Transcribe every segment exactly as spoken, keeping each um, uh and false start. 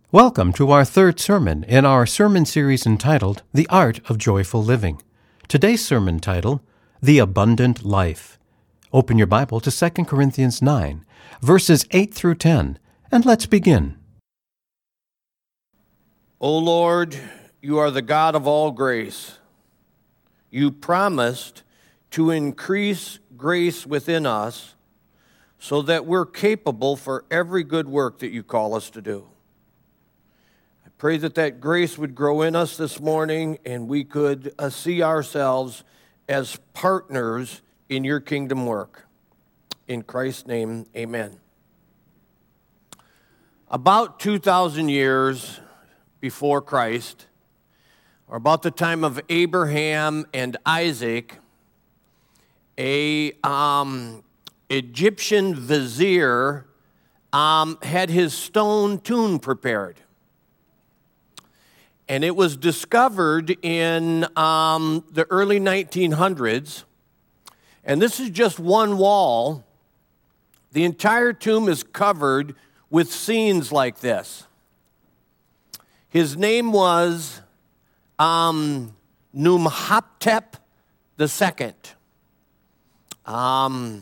Welcome to our third sermon in our sermon series entitled, The Art of Joyful Living. Today's sermon title, The Abundant Life. Open your Bible to Second Corinthians nine, verses eight through ten, and let's begin. O Lord, you are the God of all grace. You promised to increase grace within us so that we're capable for every good work that you call us to do. Pray that that grace would grow in us this morning and we could uh, see ourselves as partners in your kingdom work. In Christ's name, amen. About two thousand years before Christ, or about the time of Abraham and Isaac, a um, Egyptian vizier um, had his stone tomb prepared. And it was discovered in um, the early nineteen hundreds. And this is just one wall. The entire tomb is covered with scenes like this. His name was um, Numhotep the Second. Um,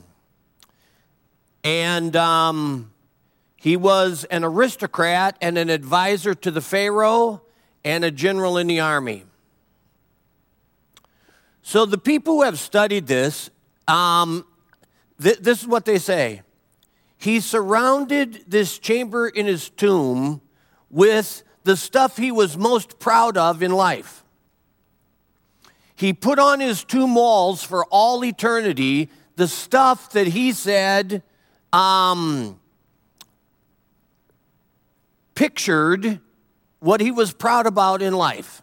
and um, he was an aristocrat and an advisor to the Pharaoh and a general in the army. So the people who have studied this, um, th- this is what they say. He surrounded this chamber in his tomb with the stuff he was most proud of in life. He put on his tomb walls for all eternity the stuff that he said um, pictured what he was proud about in life.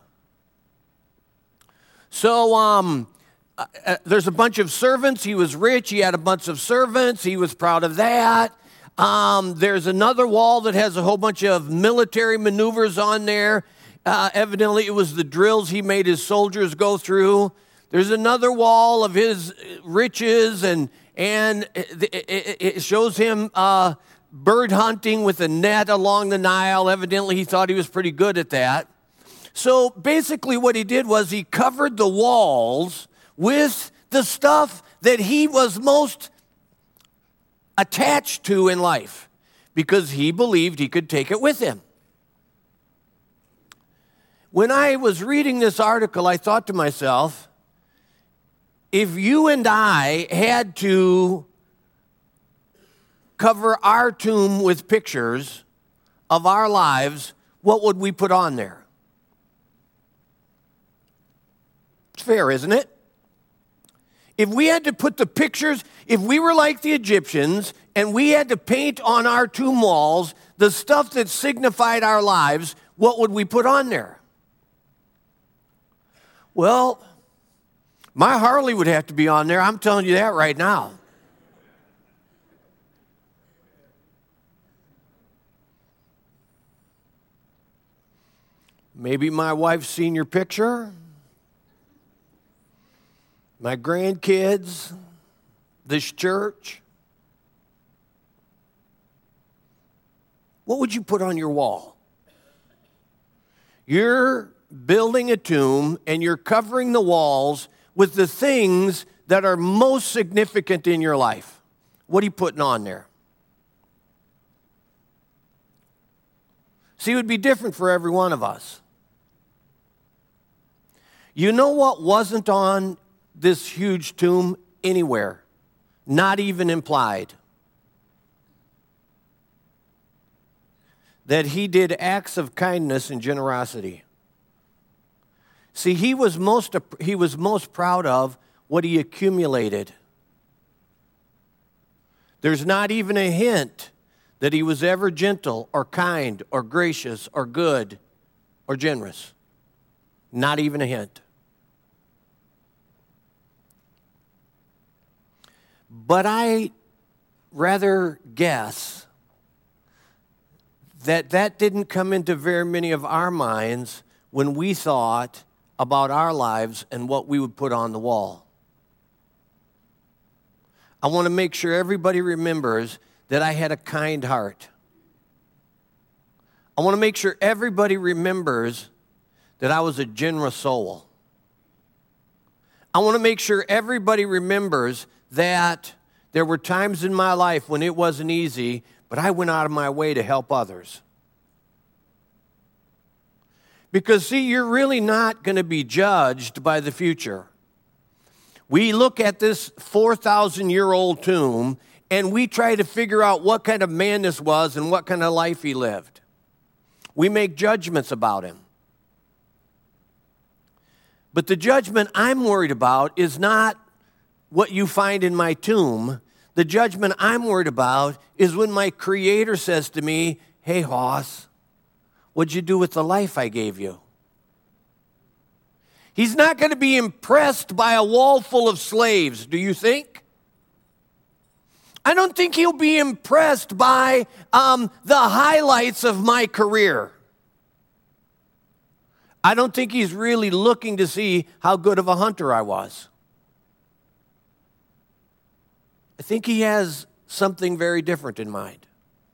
So um, uh, there's a bunch of servants. He was rich. He had a bunch of servants. He was proud of that. Um, there's another wall that has a whole bunch of military maneuvers on there. Uh, evidently, it was the drills he made his soldiers go through. There's another wall of his riches, and, and it, it, it shows him Uh, bird hunting with a net along the Nile. Evidently, he thought he was pretty good at that. So basically what he did was he covered the walls with the stuff that he was most attached to in life because he believed he could take it with him. When I was reading this article, I thought to myself, if you and I had to cover our tomb with pictures of our lives, what would we put on there? It's fair, isn't it? If we had to put the pictures, if we were like the Egyptians and we had to paint on our tomb walls the stuff that signified our lives, what would we put on there? Well, my Harley would have to be on there. I'm telling you that right now. Maybe my wife's senior picture, my grandkids, this church. What would you put on your wall? You're building a tomb and you're covering the walls with the things that are most significant in your life. What are you putting on there? See, it would be different for every one of us. You know what wasn't on this huge tomb anywhere? Not even implied. That he did acts of kindness and generosity. See, he was most, he was most proud of what he accumulated. There's not even a hint that he was ever gentle or kind or gracious or good or generous. Not even a hint. But I rather guess that that didn't come into very many of our minds when we thought about our lives and what we would put on the wall. I want to make sure everybody remembers that I had a kind heart. I want to make sure everybody remembers that I was a generous soul. I want to make sure everybody remembers that there were times in my life when it wasn't easy, but I went out of my way to help others. Because, see, you're really not going to be judged by the future. We look at this four thousand year old tomb and we try to figure out what kind of man this was and what kind of life he lived. We make judgments about him. But the judgment I'm worried about is not what you find in my tomb. The judgment I'm worried about is when my Creator says to me, hey, Hoss, what'd you do with the life I gave you? He's not going to be impressed by a wall full of slaves, do you think? I don't think he'll be impressed by um, the highlights of my career. I don't think he's really looking to see how good of a hunter I was. I think he has something very different in mind.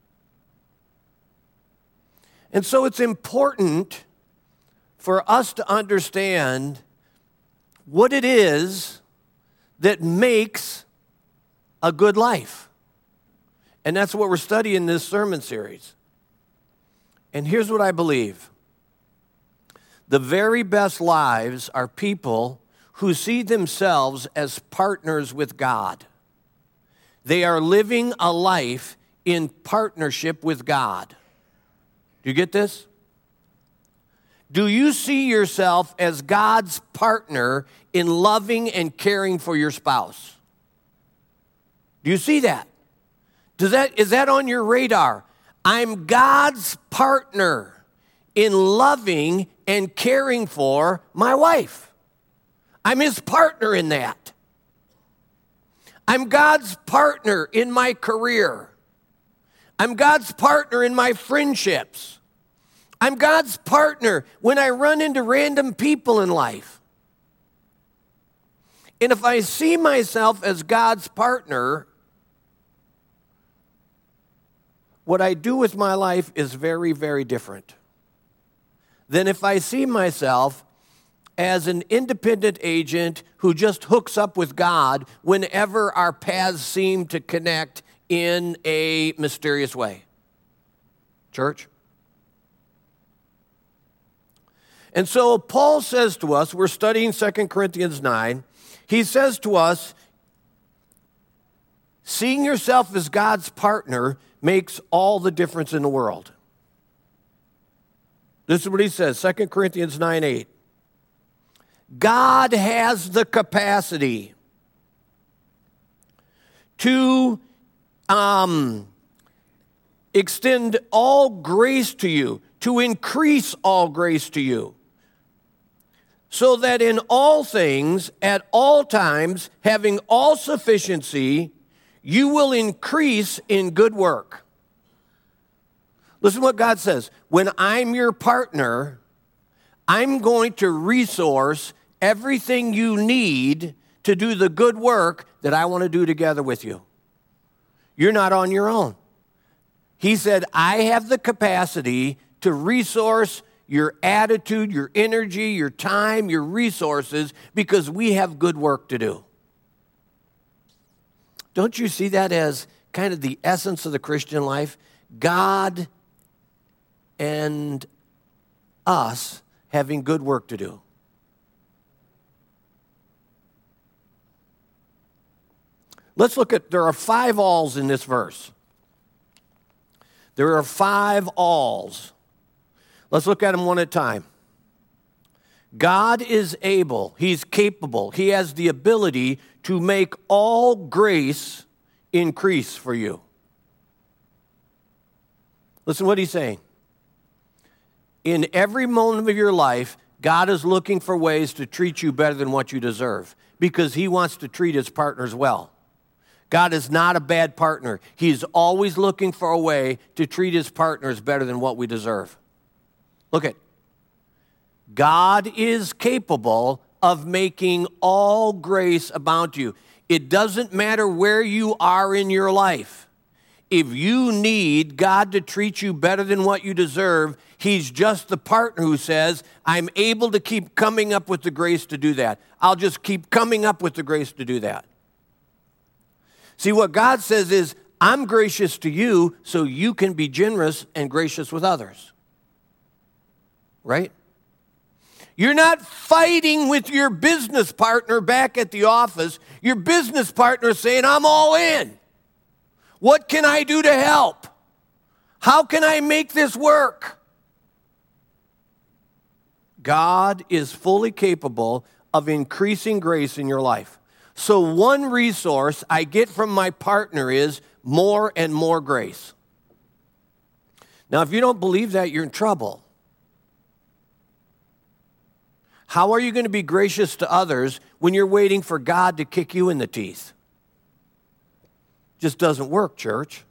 And so it's important for us to understand what it is that makes a good life. And that's what we're studying in this sermon series. And here's what I believe. The very best lives are people who see themselves as partners with God. They are living a life in partnership with God. Do you get this? Do you see yourself as God's partner in loving and caring for your spouse? Do you see that? Does that is that on your radar? I'm God's partner in loving and caring for my wife. I'm his partner in that. I'm God's partner in my career. I'm God's partner in my friendships. I'm God's partner when I run into random people in life. And if I see myself as God's partner, what I do with my life is very, very different than if I see myself as an independent agent who just hooks up with God whenever our paths seem to connect in a mysterious way. Church? And so Paul says to us, we're studying Second Corinthians nine, he says to us, seeing yourself as God's partner makes all the difference in the world. This is what he says, Second Corinthians nine eight. God has the capacity to um, extend all grace to you, to increase all grace to you, so that in all things, at all times, having all sufficiency, you will increase in good work. Listen to what God says. When I'm your partner, I'm going to resource everything you need to do the good work that I want to do together with you. You're not on your own. He said, I have the capacity to resource your attitude, your energy, your time, your resources, because we have good work to do. Don't you see that as kind of the essence of the Christian life? God and us having good work to do. Let's look at, there are five alls in this verse. There are five alls. Let's look at them one at a time. God is able, he's capable, he has the ability to make all grace increase for you. Listen to what he's saying. In every moment of your life, God is looking for ways to treat you better than what you deserve because he wants to treat his partners well. God is not a bad partner. He's always looking for a way to treat his partners better than what we deserve. Look at, God is capable of making all grace abound to you. It doesn't matter where you are in your life. If you need God to treat you better than what you deserve, he's just the partner who says, I'm able to keep coming up with the grace to do that. I'll just keep coming up with the grace to do that. See, what God says is, I'm gracious to you so you can be generous and gracious with others. Right? You're not fighting with your business partner back at the office. Your business partner is saying, I'm all in. What can I do to help? How can I make this work? God is fully capable of increasing grace in your life. So one resource I get from my partner is more and more grace. Now, if you don't believe that, you're in trouble. How are you going to be gracious to others when you're waiting for God to kick you in the teeth? Just doesn't work, church.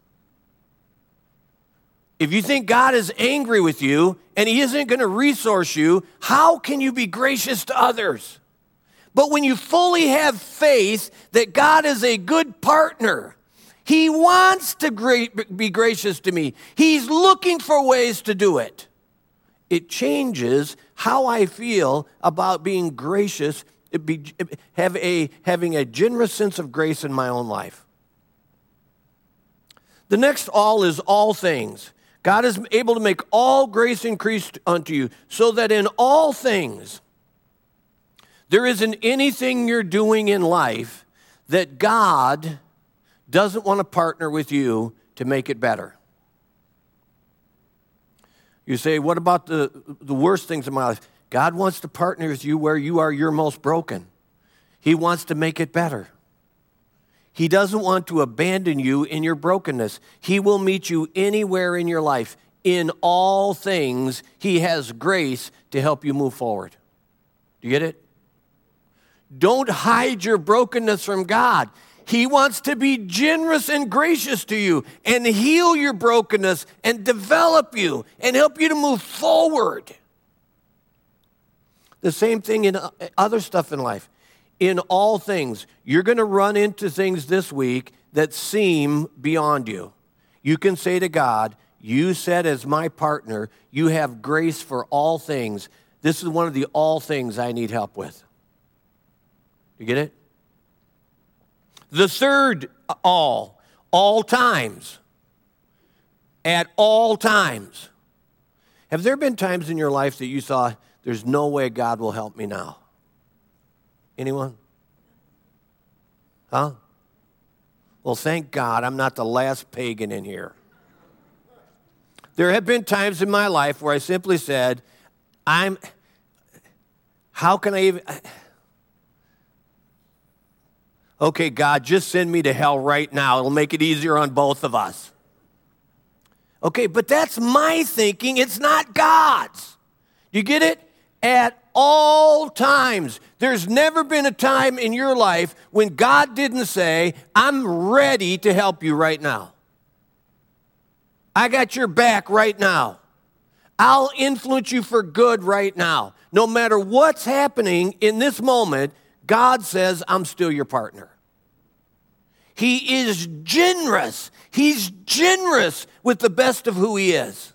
If you think God is angry with you and he isn't going to resource you, how can you be gracious to others? But when you fully have faith that God is a good partner, he wants to be gracious to me. He's looking for ways to do it. It changes how I feel about being gracious, be, have a, having a generous sense of grace in my own life. The next all is all things. God is able to make all grace increase unto you, so that in all things, there isn't anything you're doing in life that God doesn't want to partner with you to make it better. You say, what about the, the worst things in my life? God wants to partner with you where you are your most broken. He wants to make it better. He doesn't want to abandon you in your brokenness. He will meet you anywhere in your life. In all things, he has grace to help you move forward. Do you get it? Don't hide your brokenness from God. He wants to be generous and gracious to you and heal your brokenness and develop you and help you to move forward. The same thing in other stuff in life. In all things, you're going to run into things this week that seem beyond you. You can say to God, you said as my partner, you have grace for all things. This is one of the all things I need help with. You get it? The third all, all times. At all times. Have there been times in your life that you thought, there's no way God will help me now? Anyone? Huh? Well, thank God I'm not the last pagan in here. There have been times in my life where I simply said, I'm, how can I even... Okay, God, just send me to hell right now. It'll make it easier on both of us. Okay, but that's my thinking. It's not God's. You get it? At all times. There's never been a time in your life when God didn't say, I'm ready to help you right now. I got your back right now. I'll influence you for good right now. No matter what's happening in this moment, God says, I'm still your partner. He is generous. He's generous with the best of who he is.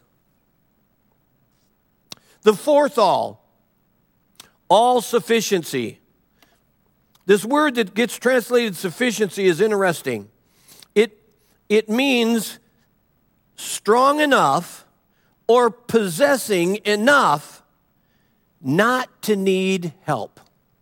The fourth all, all sufficiency. This word that gets translated sufficiency is interesting. It, it means strong enough or possessing enough not to need help.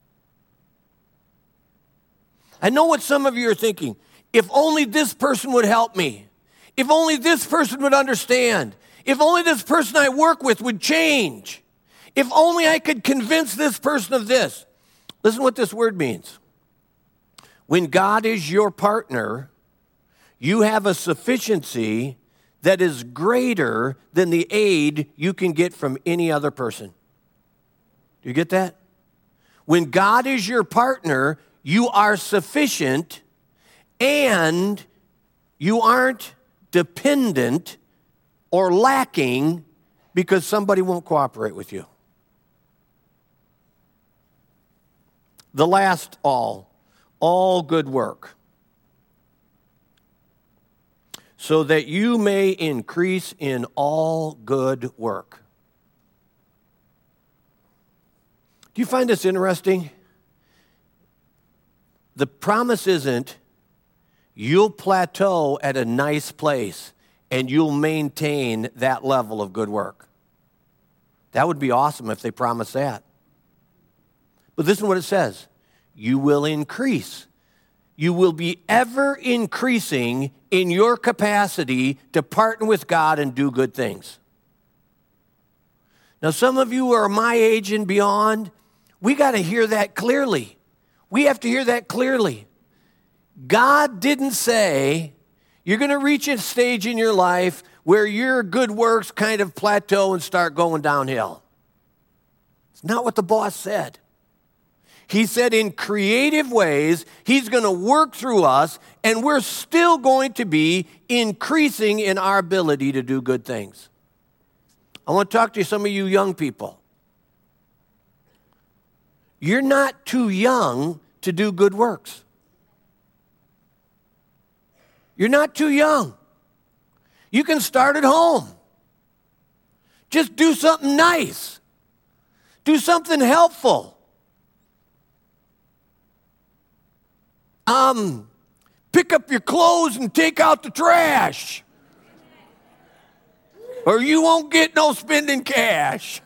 I know what some of you are thinking. If only this person would help me. If only this person would understand. If only this person I work with would change. If only I could convince this person of this. Listen to what this word means. When God is your partner, you have a sufficiency that is greater than the aid you can get from any other person. Do you get that? When God is your partner, you are sufficient and you aren't dependent or lacking because somebody won't cooperate with you. The last all, all good work. so that you may increase in all good work. Do you find this interesting? The promise isn't you'll plateau at a nice place and you'll maintain that level of good work. That would be awesome if they promised that. But listen to what it says. You will increase. You will be ever increasing in your capacity to partner with God and do good things. Now, some of you are my age and beyond. We got to hear that clearly. We have to hear that clearly. God didn't say you're going to reach a stage in your life where your good works kind of plateau and start going downhill. It's not what the boss said. He said in creative ways, he's going to work through us, and we're still going to be increasing in our ability to do good things. I want to talk to you, some of you young people. You're not too young to do good works. You're not too young. You can start at home. Just do something nice. Do something helpful. Um, pick up your clothes and take out the trash. Or you won't get no spending cash.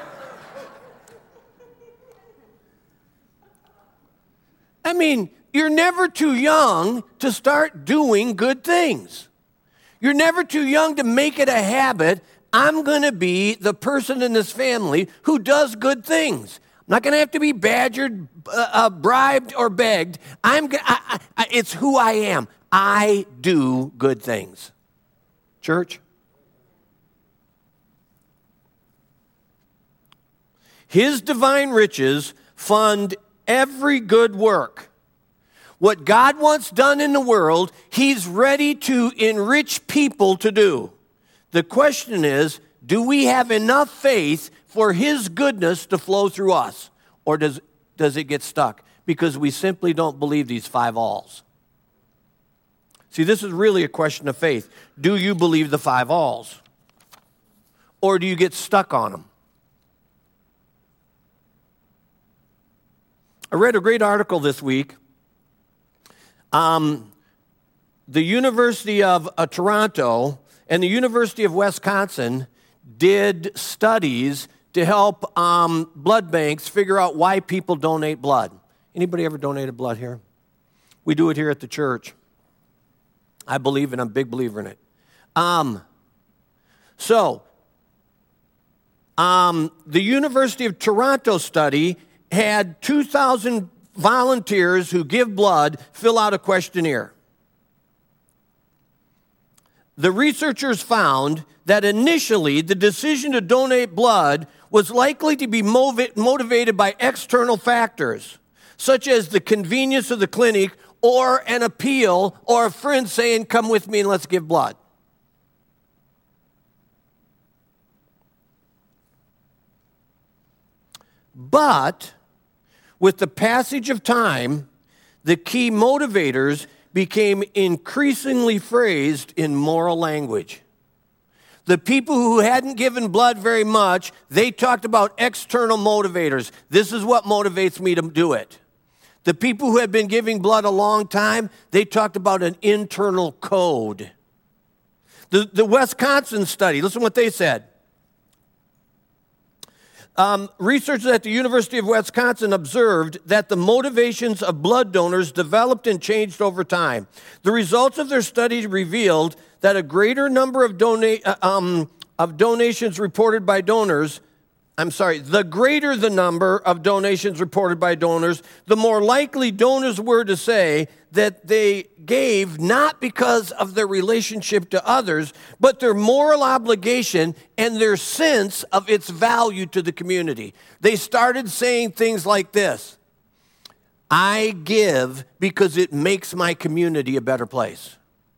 I mean, you're never too young to start doing good things. You're never too young to make it a habit. I'm going to be the person in this family who does good things. I'm not going to have to be badgered, uh, uh, bribed, or begged. I'm. Go- I, I, it's who I am. I do good things. Church? His divine riches fund every good work. What God wants done in the world, he's ready to enrich people to do. The question is, do we have enough faith for his goodness to flow through us? Or does, does it get stuck? Because we simply don't believe these five alls. See, this is really a question of faith. Do you believe the five alls? Or do you get stuck on them? I read a great article this week. Um, the University of uh, Toronto and the University of Wisconsin did studies to help um, blood banks figure out why people donate blood. Anybody ever donated blood here? We do it here at the church. I believe in it. I'm a big believer in it. Um, so, um, the University of Toronto study had two thousand volunteers who give blood fill out a questionnaire. The researchers found that initially the decision to donate blood was likely to be motiv- motivated by external factors, such as the convenience of the clinic or an appeal or a friend saying, come with me and let's give blood. But with the passage of time, the key motivators became increasingly phrased in moral language. The people who hadn't given blood very much, they talked about external motivators. This is what motivates me to do it. The people who had been giving blood a long time, they talked about an internal code. The, the Wisconsin study, listen to what they said. Um, researchers at the University of Wisconsin observed that the motivations of blood donors developed and changed over time. The results of their study revealed that a greater number of, dona- uh, um, of donations reported by donors, I'm sorry, the greater the number of donations reported by donors, the more likely donors were to say that they gave not because of their relationship to others, but their moral obligation and their sense of its value to the community. They started saying things like this: I give because it makes my community a better place.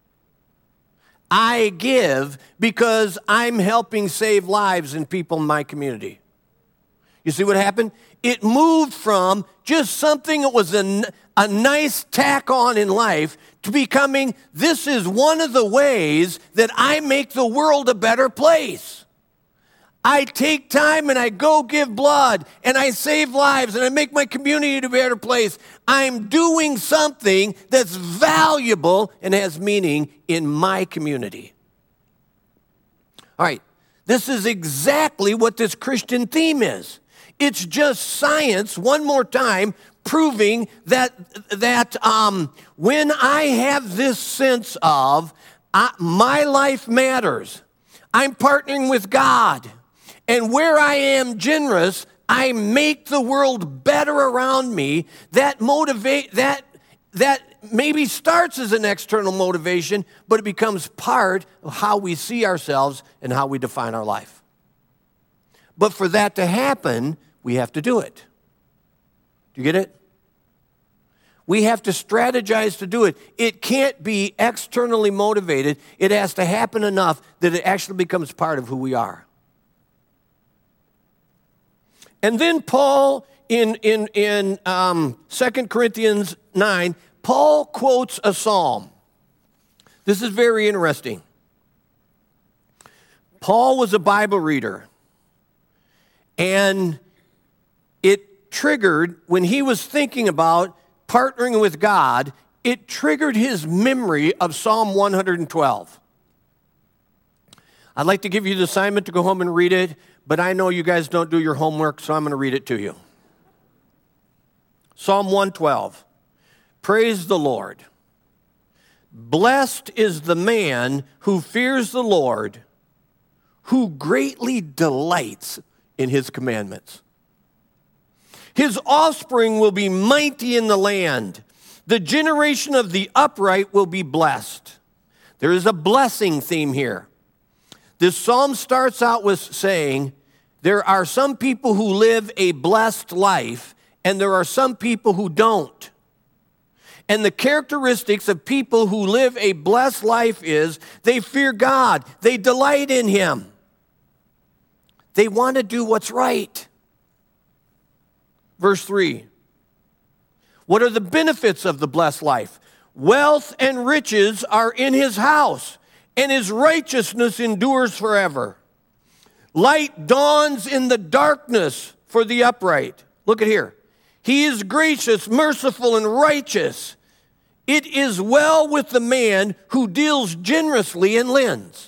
I give because I'm helping save lives in people in my community. You see what happened? It moved from just something that was a, a nice tack on in life to becoming, this is one of the ways that I make the world a better place. I take time and I go give blood and I save lives and I make my community a better place. I'm doing something that's valuable and has meaning in my community. All right, this is exactly what this Christian theme is. It's just science, one more time, proving that, that um, when I have this sense of uh, my life matters, I'm partnering with God, and where I am generous, I make the world better around me, that motivate that that maybe starts as an external motivation, but it becomes part of how we see ourselves and how we define our life. But for that to happen, we have to do it. Do you get it? We have to strategize to do it. It can't be externally motivated. It has to happen enough that it actually becomes part of who we are. And then Paul, in, in, in um, Second Corinthians nine, Paul quotes a psalm. This is very interesting. Paul was a Bible reader, and it triggered, when he was thinking about partnering with God, it triggered his memory of Psalm one hundred twelve. I'd like to give you the assignment to go home and read it, but I know you guys don't do your homework, so I'm going to read it to you. Psalm one twelve. Praise the Lord. Blessed is the man who fears the Lord, who greatly delights in his commandments. His offspring will be mighty in the land. The generation of the upright will be blessed. There is a blessing theme here. This psalm starts out with saying, there are some people who live a blessed life, and there are some people who don't. And the characteristics of people who live a blessed life is they fear God, they delight in Him, they want to do what's right. Verse three, what are the benefits of the blessed life? Wealth and riches are in his house, and his righteousness endures forever. Light dawns in the darkness for the upright. Look at here. He is gracious, merciful, and righteous. It is well with the man who deals generously and lends.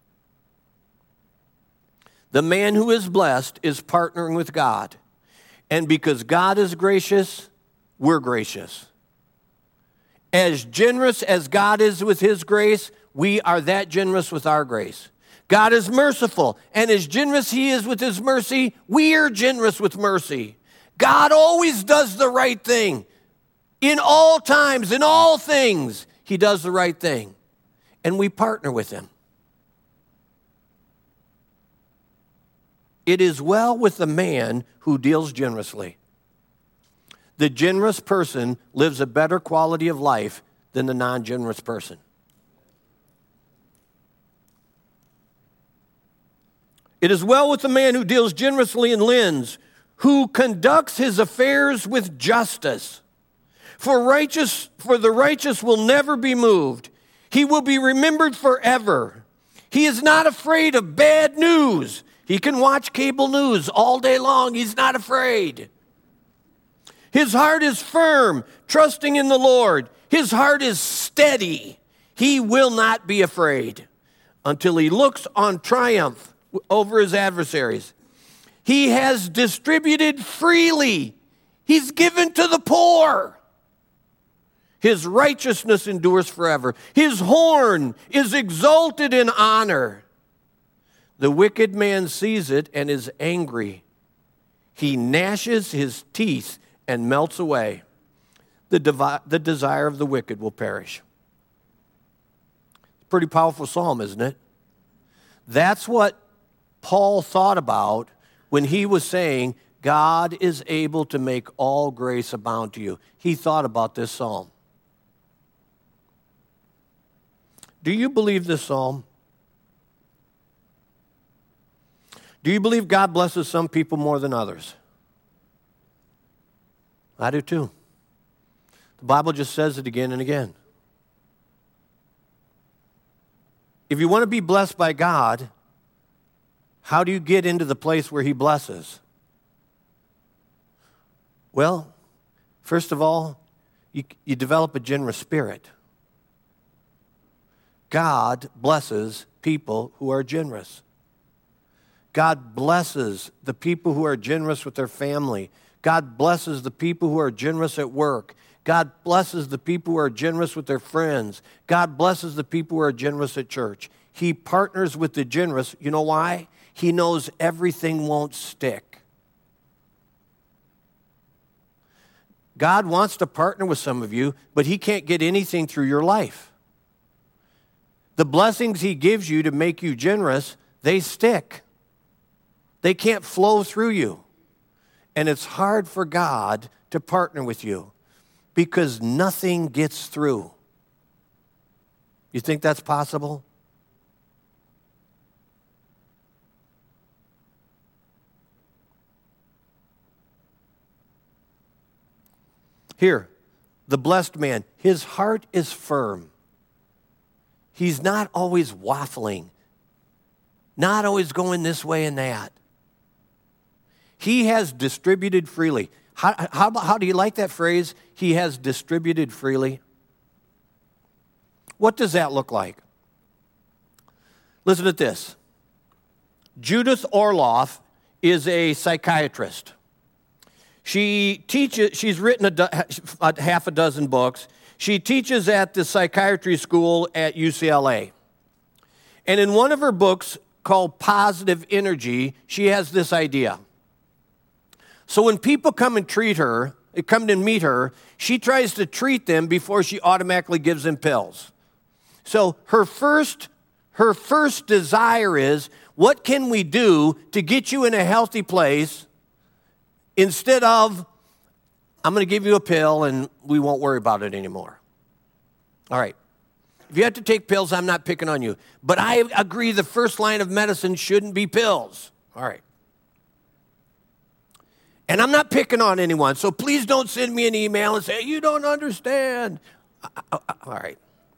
The man who is blessed is partnering with God. And because God is gracious, we're gracious. As generous as God is with His grace, we are that generous with our grace. God is merciful, and as generous He is with His mercy, we are generous with mercy. God always does the right thing. In all times, in all things, He does the right thing. And we partner with Him. It is well with the man who deals generously. The generous person lives a better quality of life than the non-generous person. It is well with the man who deals generously and lends, who conducts his affairs with justice. For righteous, for the righteous will never be moved. He will be remembered forever. He is not afraid of bad news. He can watch cable news all day long. He's not afraid. His heart is firm, trusting in the Lord. His heart is steady. He will not be afraid until he looks on triumph over his adversaries. He has distributed freely. He's given to the poor. His righteousness endures forever. His horn is exalted in honor. The wicked man sees it and is angry. He gnashes his teeth and melts away. The, devi- the desire of the wicked will perish. Pretty powerful psalm, isn't it? That's what Paul thought about when he was saying, God is able to make all grace abound to you. He thought about this psalm. Do you believe this psalm? Do you believe God blesses some people more than others? I do too. The Bible just says it again and again. If you want to be blessed by God, how do you get into the place where he blesses? Well, first of all, you, you develop a generous spirit. God blesses people who are generous. God blesses the people who are generous with their family. God blesses the people who are generous at work. God blesses the people who are generous with their friends. God blesses the people who are generous at church. He partners with the generous. You know why? He knows everything won't stick. God wants to partner with some of you, but he can't get anything through your life. The blessings he gives you to make you generous, they stick. They can't flow through you. And it's hard for God to partner with you because nothing gets through. You think that's possible? Here, the blessed man, his heart is firm. He's not always waffling, not always going this way and that. He has distributed freely. How, how, how do you like that phrase? He has distributed freely. What does that look like? Listen to this. Judith Orloff is a psychiatrist. She teaches, she's written a, do, a half a dozen books. She teaches at the psychiatry school at U C L A. And in one of her books called Positive Energy, she has this idea. So when people come and treat her, come to meet her, she tries to treat them before she automatically gives them pills. So her first, her first desire is, what can we do to get you in a healthy place instead of, I'm going to give you a pill and we won't worry about it anymore. All right. If you have to take pills, I'm not picking on you. But I agree the first line of medicine shouldn't be pills. All right. And I'm not picking on anyone, so please don't send me an email and say, you don't understand. All right.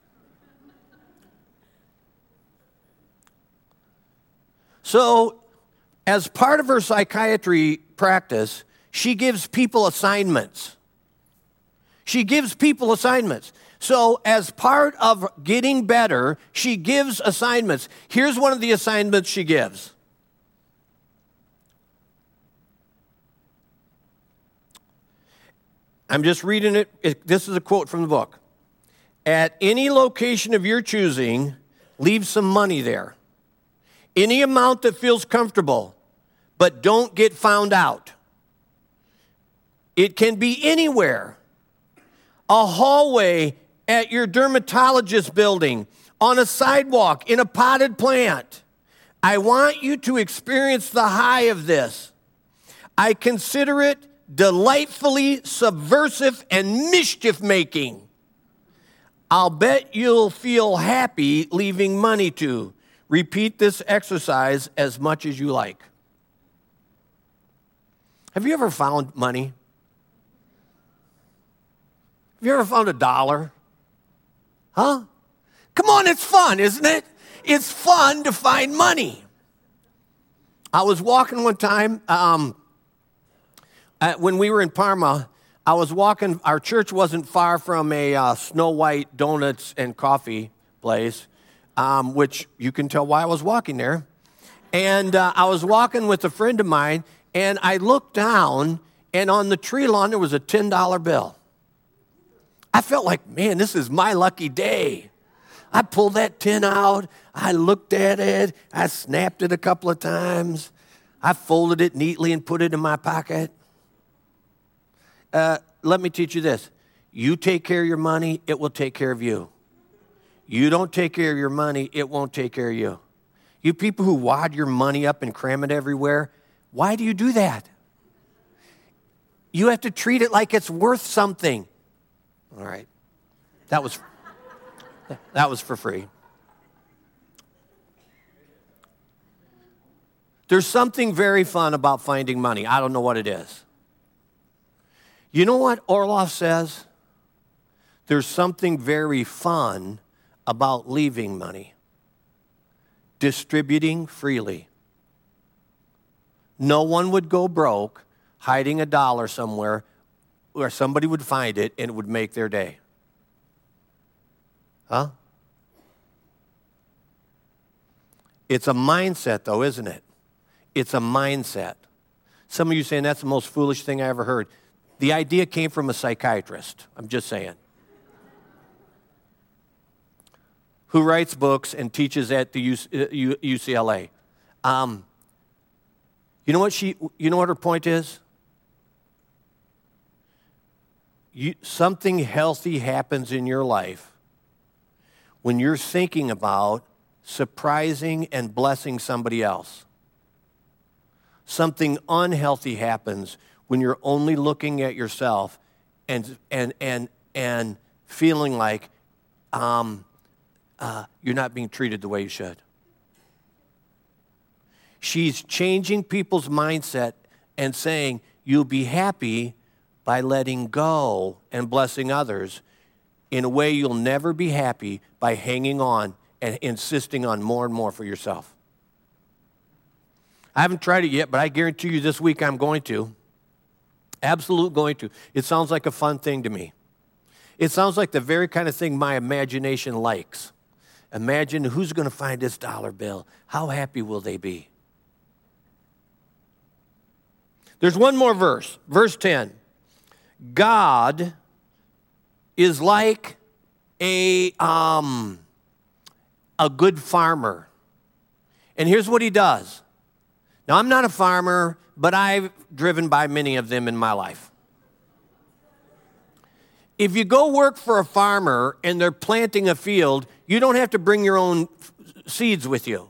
So, as part of her psychiatry practice, she gives people assignments. She gives people assignments. So, as part of getting better, she gives assignments. Here's one of the assignments she gives. I'm just reading it. it. This is a quote from the book. At any location of your choosing, leave some money there. Any amount that feels comfortable, but don't get found out. It can be anywhere. A hallway at your dermatologist building, on a sidewalk, in a potted plant. I want you to experience the high of this. I consider it delightfully subversive and mischief-making. I'll bet you'll feel happy leaving money to. Repeat this exercise as much as you like. Have you ever found money? Have you ever found a dollar? Huh? Come on, it's fun, isn't it? It's fun to find money. I was walking one time, um, Uh, when we were in Parma, I was walking, our church wasn't far from a uh, Snow White donuts and coffee place, um, which you can tell why I was walking there. And uh, I was walking with a friend of mine, and I looked down, and on the tree lawn, there was a ten dollar bill. I felt like, man, this is my lucky day. I pulled that ten out, I looked at it, I snapped it a couple of times, I folded it neatly and put it in my pocket. Uh, let me teach you this. You take care of your money, it will take care of you. You don't take care of your money, it won't take care of you. You people who wad your money up and cram it everywhere, why do you do that? You have to treat it like it's worth something. All right. That was, that was for free. There's something very fun about finding money. I don't know what it is. You know what Orloff says? there's something very fun about leaving money, distributing freely. No one would go broke hiding a dollar somewhere where somebody would find it and it would make their day. Huh? It's a mindset, though, isn't it? It's a mindset. Some of you saying that's the most foolish thing I ever heard. The idea came from a psychiatrist. I'm just saying. Who writes books and teaches at the U C L A. Um, you know what she? You know what her point is? You, something healthy happens in your life when you're thinking about surprising and blessing somebody else. Something unhealthy happens when you're only looking at yourself and and and and feeling like um, uh, you're not being treated the way you should. She's changing people's mindset and saying you'll be happy by letting go and blessing others in a way you'll never be happy by hanging on and insisting on more and more for yourself. I haven't tried it yet, but I guarantee you this week I'm going to. Absolute going to. It sounds like a fun thing to me. It sounds like the very kind of thing my imagination likes. Imagine who's going to find this dollar bill. How happy will they be? There's one more verse, verse ten. God is like a, um, a good farmer. And here's what he does. Now, I'm not a farmer, but I've driven by many of them in my life. If you go work for a farmer and they're planting a field, you don't have to bring your own seeds with you.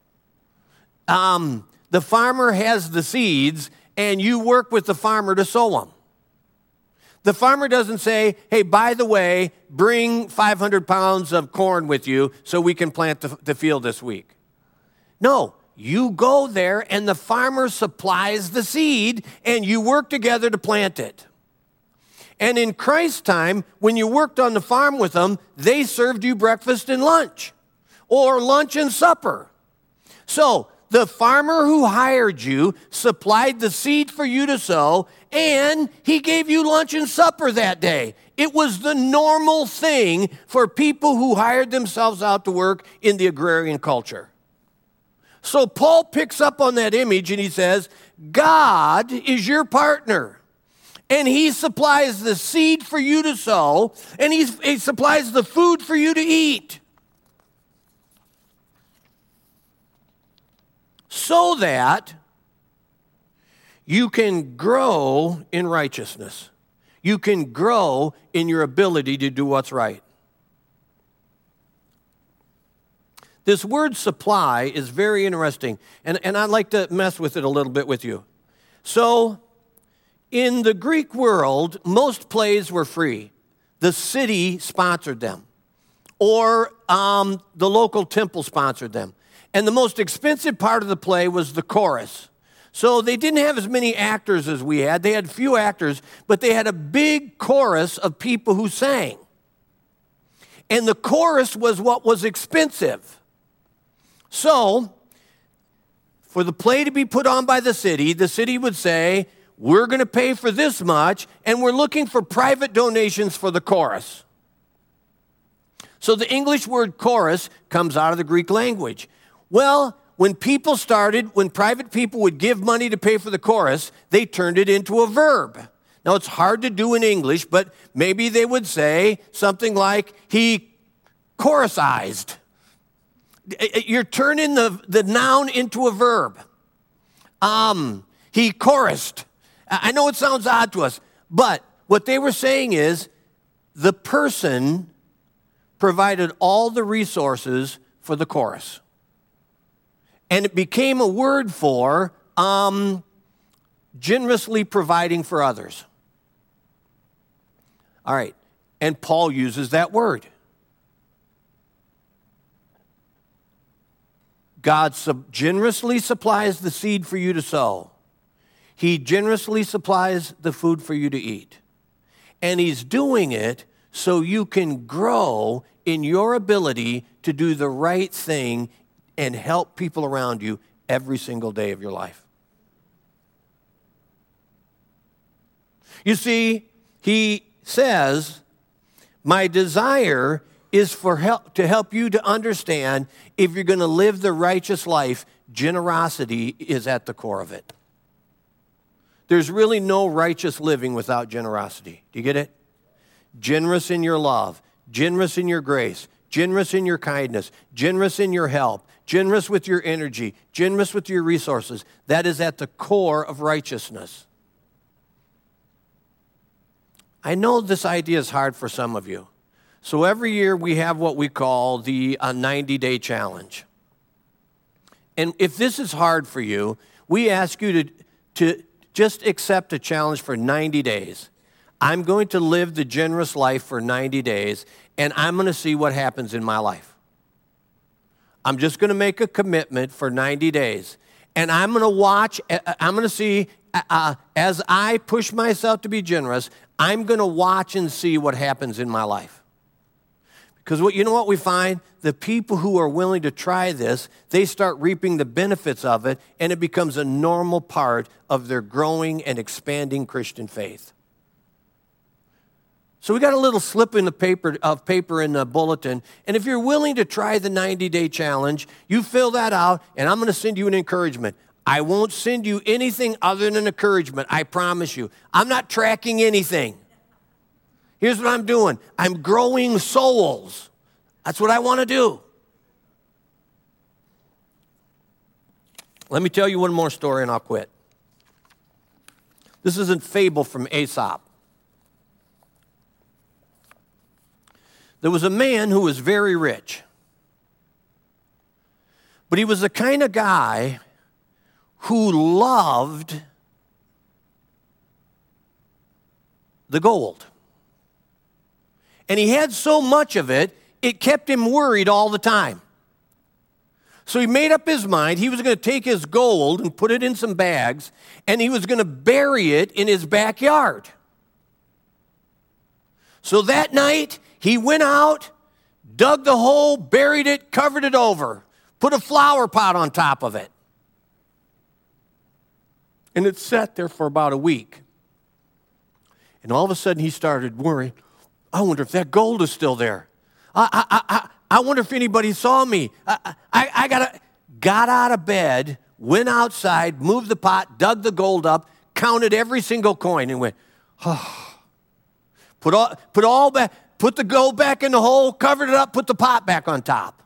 Um, the farmer has the seeds, and you work with the farmer to sow them. The farmer doesn't say, hey, by the way, bring five hundred pounds of corn with you so we can plant the, the field this week. No, you go there and the farmer supplies the seed and you work together to plant it. And in Christ's time, when you worked on the farm with them, they served you breakfast and lunch or lunch and supper. So the farmer who hired you supplied the seed for you to sow, and he gave you lunch and supper that day. It was the normal thing for people who hired themselves out to work in the agrarian culture. So Paul picks up on that image and he says, God is your partner. And he supplies the seed for you to sow, and he's, he supplies the food for you to eat. So that you can grow in righteousness. You can grow in your ability to do what's right. This word supply is very interesting, and, and I'd like to mess with it a little bit with you. So, in the Greek world, most plays were free. The city sponsored them, or um, the local temple sponsored them. And the most expensive part of the play was the chorus. So they didn't have as many actors as we had. They had few actors, but they had a big chorus of people who sang. And the chorus was what was expensive. So, for the play to be put on by the city, the city would say, we're going to pay for this much, and we're looking for private donations for the chorus. So the English word chorus comes out of the Greek language. Well, when people started, when private people would give money to pay for the chorus, they turned it into a verb. Now, it's hard to do in English, but maybe they would say something like, he chorusized. You're turning the, the noun into a verb. Um, he chorused. I know it sounds odd to us, but what they were saying is the person provided all the resources for the chorus. And it became a word for um, generously providing for others. All right, and Paul uses that word. God sub- generously supplies the seed for you to sow. He generously supplies the food for you to eat. And he's doing it so you can grow in your ability to do the right thing and help people around you every single day of your life. You see, he says, my desire is for help, to help you to understand if you're going to live the righteous life, generosity is at the core of it. There's really no righteous living without generosity. Do you get it? Generous in your love, generous in your grace, generous in your kindness, generous in your help, generous with your energy, generous with your resources. That is at the core of righteousness. I know this idea is hard for some of you. So every year we have what we call the uh, ninety-day challenge. And if this is hard for you, we ask you to, to just accept a challenge for ninety days. I'm going to live the generous life for ninety days, and I'm going to see what happens in my life. I'm just going to make a commitment for ninety days. And I'm going to watch, I'm going to see, uh, as I push myself to be generous, I'm going to watch and see what happens in my life. Because what you know what we find? The people who are willing to try this, they start reaping the benefits of it, and it becomes a normal part of their growing and expanding Christian faith. So we got a little slip in the paper of paper in the bulletin, and if you're willing to try the ninety-day challenge, you fill that out, and I'm going to send you an encouragement. I won't send you anything other than encouragement, I promise you. I'm not tracking anything. Here's what I'm doing. I'm growing souls. That's what I want to do. Let me tell you one more story and I'll quit. This is a fable from Aesop. There was a man who was very rich. But he was the kind of guy who loved the gold. And he had so much of it, it kept him worried all the time. So he made up his mind he was going to take his gold and put it in some bags, and he was going to bury it in his backyard. So that night, he went out, dug the hole, buried it, covered it over, put a flower pot on top of it. And it sat there for about a week. And all of a sudden, he started worrying. I wonder if that gold is still there. I, I, I, I wonder if anybody saw me. I, I, I got got out of bed, went outside, moved the pot, dug the gold up, counted every single coin, and went, oh. Put all, put all back, put the gold back in the hole, covered it up, put the pot back on top.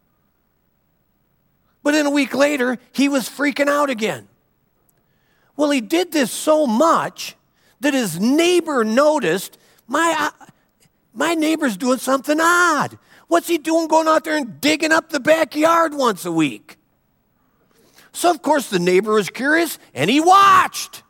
But then a week later, he was freaking out again. Well, he did this so much that his neighbor noticed, my, my neighbor's doing something odd. What's he doing going out there and digging up the backyard once a week? So, of course, the neighbor was curious, and he watched.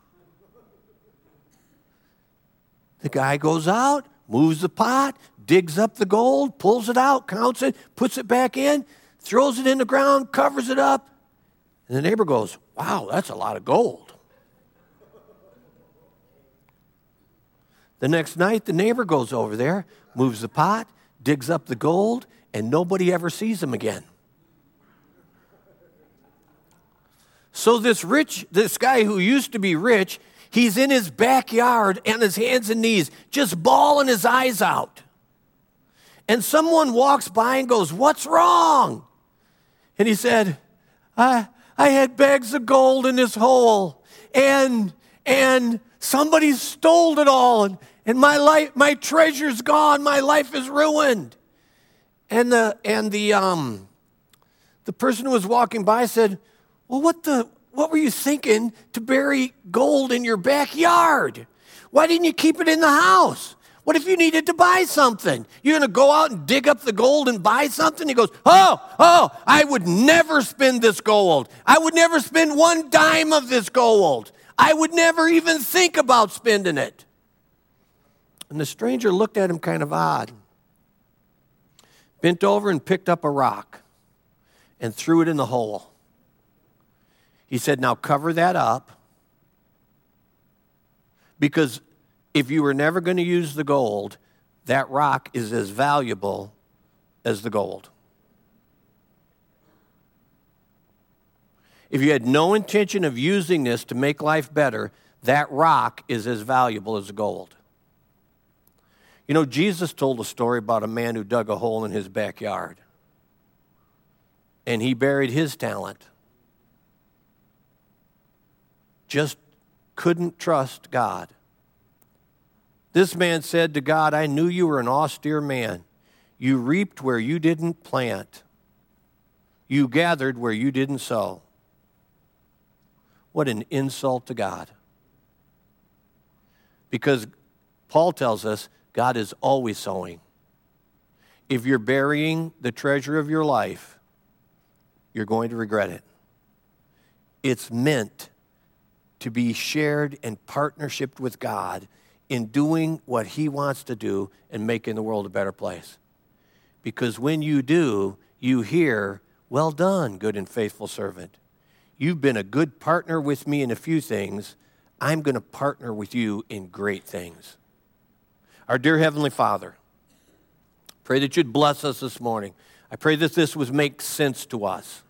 The guy goes out, moves the pot, digs up the gold, pulls it out, counts it, puts it back in, throws it in the ground, covers it up. And the neighbor goes, wow, that's a lot of gold. The next night, the neighbor goes over there, moves the pot, digs up the gold, and nobody ever sees him again. So this rich, this guy who used to be rich, he's in his backyard on his hands and knees, just bawling his eyes out. And someone walks by and goes, what's wrong? And he said, I, I had bags of gold in this hole, and, and somebody stole it all, and, and my life, my treasure's gone, my life is ruined. And the and the um the person who was walking by said, well, what the what were you thinking to bury gold in your backyard? Why didn't you keep it in the house? What if you needed to buy something? You're going to go out and dig up the gold and buy something? He goes, oh, oh, I would never spend this gold. I would never spend one dime of this gold. I would never even think about spending it. And the stranger looked at him kind of odd, bent over and picked up a rock and threw it in the hole. He said, now cover that up, because if you were never going to use the gold, that rock is as valuable as the gold. If you had no intention of using this to make life better, that rock is as valuable as the gold. You know, Jesus told a story about a man who dug a hole in his backyard, and he buried his talent. Just couldn't trust God. This man said to God, I knew you were an austere man. You reaped where you didn't plant. You gathered where you didn't sow. What an insult to God. Because Paul tells us God is always sowing. If you're burying the treasure of your life, you're going to regret it. It's meant to be shared and partnership with God in doing what he wants to do and making the world a better place. Because when you do, you hear, well done, good and faithful servant. You've been a good partner with me in a few things. I'm going to partner with you in great things. Our dear Heavenly Father, pray that you'd bless us this morning. I pray that this would make sense to us.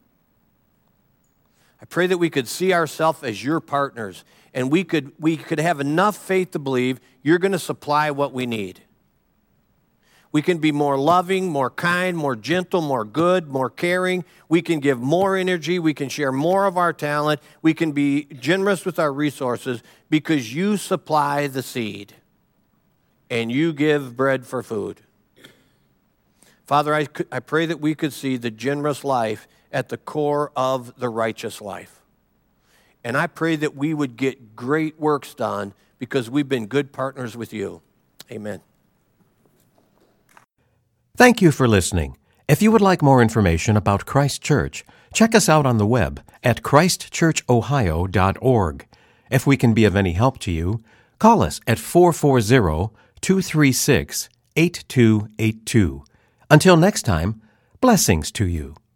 I pray that we could see ourselves as your partners, and we could, we could have enough faith to believe you're going to supply what we need. We can be more loving, more kind, more gentle, more good, more caring. We can give more energy. We can share more of our talent. We can be generous with our resources because you supply the seed and you give bread for food. Father, I, I pray that we could see the generous life at the core of the righteous life. And I pray that we would get great works done because we've been good partners with you. Amen. Thank you for listening. If you would like more information about Christ Church, check us out on the web at christ church ohio dot org. If we can be of any help to you, call us at four four zero, two three six, eight two eight two. Until next time, blessings to you.